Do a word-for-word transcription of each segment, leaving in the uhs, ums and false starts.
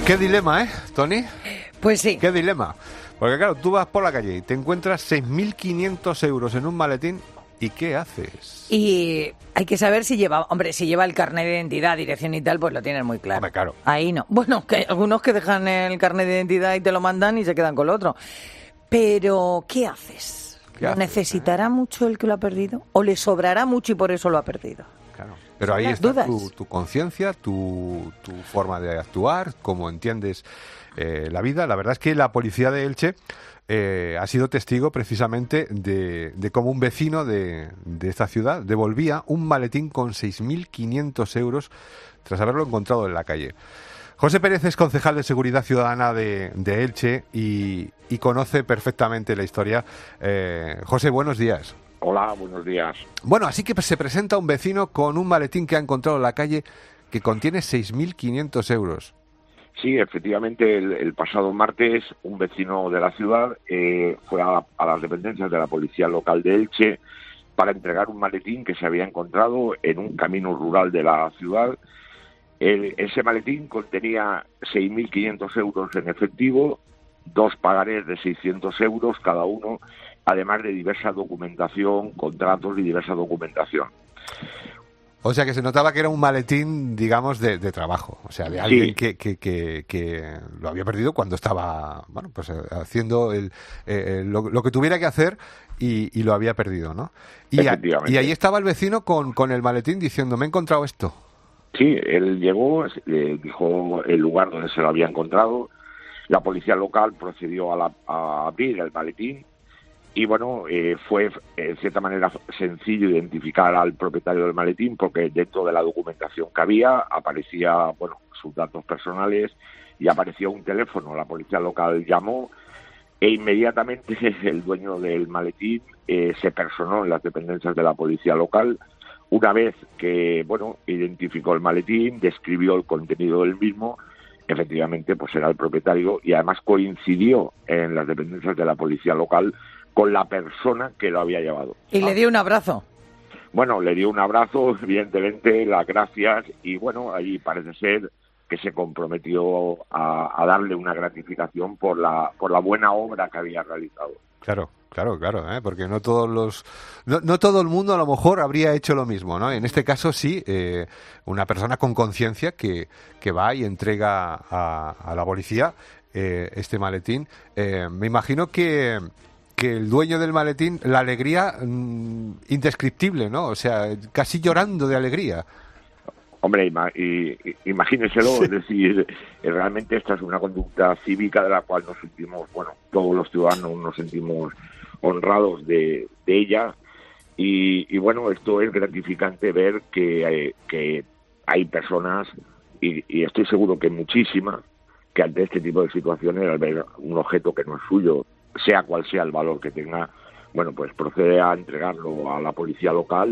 Qué dilema, ¿eh, Tony? Pues sí. Qué dilema. Porque claro, tú vas por la calle y te encuentras seis mil quinientos euros en un maletín. ¿Y qué haces? Y hay que saber si lleva, hombre, si lleva el carnet de identidad, dirección y tal, pues lo tienes muy claro. Hombre, claro. Ahí no. Bueno, que hay algunos que dejan el carnet de identidad y te lo mandan y se quedan con lo otro. Pero, ¿qué haces? ¿Qué ¿Lo haces, necesitará eh? mucho el que lo ha perdido? ¿O le sobrará mucho y por eso lo ha perdido? Claro. Pero Son ahí las está dudas. tu, tu conciencia, tu, tu forma de actuar, cómo entiendes eh, la vida. La verdad es que la policía de Elche eh, ha sido testigo precisamente de, de cómo un vecino de, de esta ciudad devolvía un maletín con seis mil quinientos euros tras haberlo encontrado en la calle. José Pérez es concejal de Seguridad Ciudadana de, de Elche y, y conoce perfectamente la historia. Eh, José, buenos días. Hola, buenos días. Bueno, así que se presenta un vecino con un maletín que ha encontrado en la calle que contiene seis mil quinientos euros. Sí, efectivamente, el, el pasado martes un vecino de la ciudad eh, fue a, a las dependencias de la policía local de Elche para entregar un maletín que se había encontrado en un camino rural de la ciudad. El, ese maletín contenía seis mil quinientos euros en efectivo, dos pagarés de seiscientos euros cada uno, además de diversa documentación, contratos y diversa documentación. O sea que se notaba que era un maletín, digamos, de, de trabajo, o sea, de alguien Sí. que, que, que, que lo había perdido cuando estaba, bueno, pues haciendo el, eh, lo, lo que tuviera que hacer y, y lo había perdido, ¿no? Y, a, Efectivamente. y ahí estaba el vecino con, con el maletín diciendo, me he encontrado esto. Sí, él llegó, eh, dijo el lugar donde se lo había encontrado. La policía local procedió a, la, a abrir el maletín y, bueno, eh, fue en cierta manera sencillo identificar al propietario del maletín porque dentro de la documentación que había aparecía, bueno, sus datos personales y aparecía un teléfono. La policía local llamó e inmediatamente el dueño del maletín eh, se personó en las dependencias de la policía local. Una vez que, bueno, identificó el maletín, describió el contenido del mismo, efectivamente, pues era el propietario y además coincidió en las dependencias de la policía local con la persona que lo había llevado. Y le dio un abrazo. Bueno, le dio un abrazo, evidentemente, las gracias y, bueno, ahí parece ser que se comprometió a, a darle una gratificación por la, por la buena obra que había realizado. Claro, claro, claro, ¿eh? Porque no todos los, no, no todo el mundo a lo mejor habría hecho lo mismo, ¿no? En este caso sí, eh, una persona con conciencia que, que va y entrega a, a la policía eh, este maletín. Eh, me imagino que, que el dueño del maletín, la alegría mmm, indescriptible, ¿no? O sea, casi llorando de alegría. Hombre, ima- y, y- imagíneselo, sí. Es decir, eh, realmente esta es una conducta cívica de la cual nos sentimos, bueno, todos los ciudadanos nos sentimos honrados de, de ella y, y, bueno, esto es gratificante ver que, eh, que hay personas, y, y estoy seguro que muchísimas, que ante este tipo de situaciones, al ver un objeto que no es suyo, sea cual sea el valor que tenga, bueno, pues procede a entregarlo a la policía local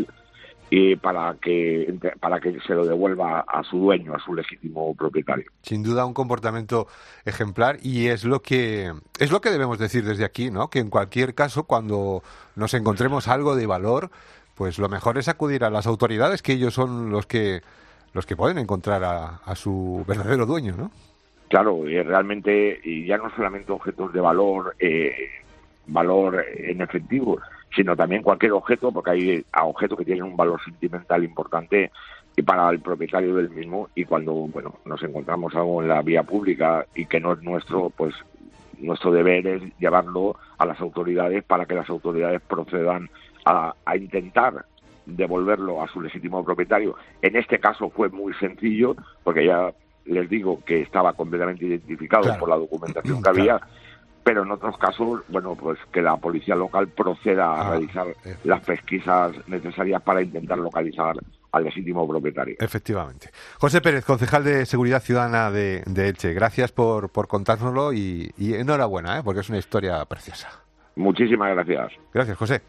y para que para que se lo devuelva a su dueño, a su legítimo propietario. Sin duda un comportamiento ejemplar y es lo que es lo que debemos decir desde aquí, ¿no? Que en cualquier caso cuando nos encontremos algo de valor, pues lo mejor es acudir a las autoridades, que ellos son los que los que pueden encontrar a, a su verdadero dueño, ¿no? Claro, y realmente y ya no solamente objetos de valor eh, valor en efectivo, sino también cualquier objeto, porque hay objetos que tienen un valor sentimental importante y para el propietario del mismo, y cuando bueno nos encontramos algo en la vía pública y que no es nuestro, pues nuestro deber es llevarlo a las autoridades para que las autoridades procedan a, a intentar devolverlo a su legítimo propietario. En este caso fue muy sencillo, porque ya les digo que estaba completamente identificado claro. por la documentación que había, claro. Pero en otros casos, bueno, pues que la policía local proceda a ah, realizar eh. las pesquisas necesarias para intentar localizar al legítimo propietario. Efectivamente. José Pérez, concejal de Seguridad Ciudadana de, de Elche, gracias por, por contárnoslo y, y enhorabuena, ¿eh? Porque es una historia preciosa. Muchísimas gracias. Gracias, José.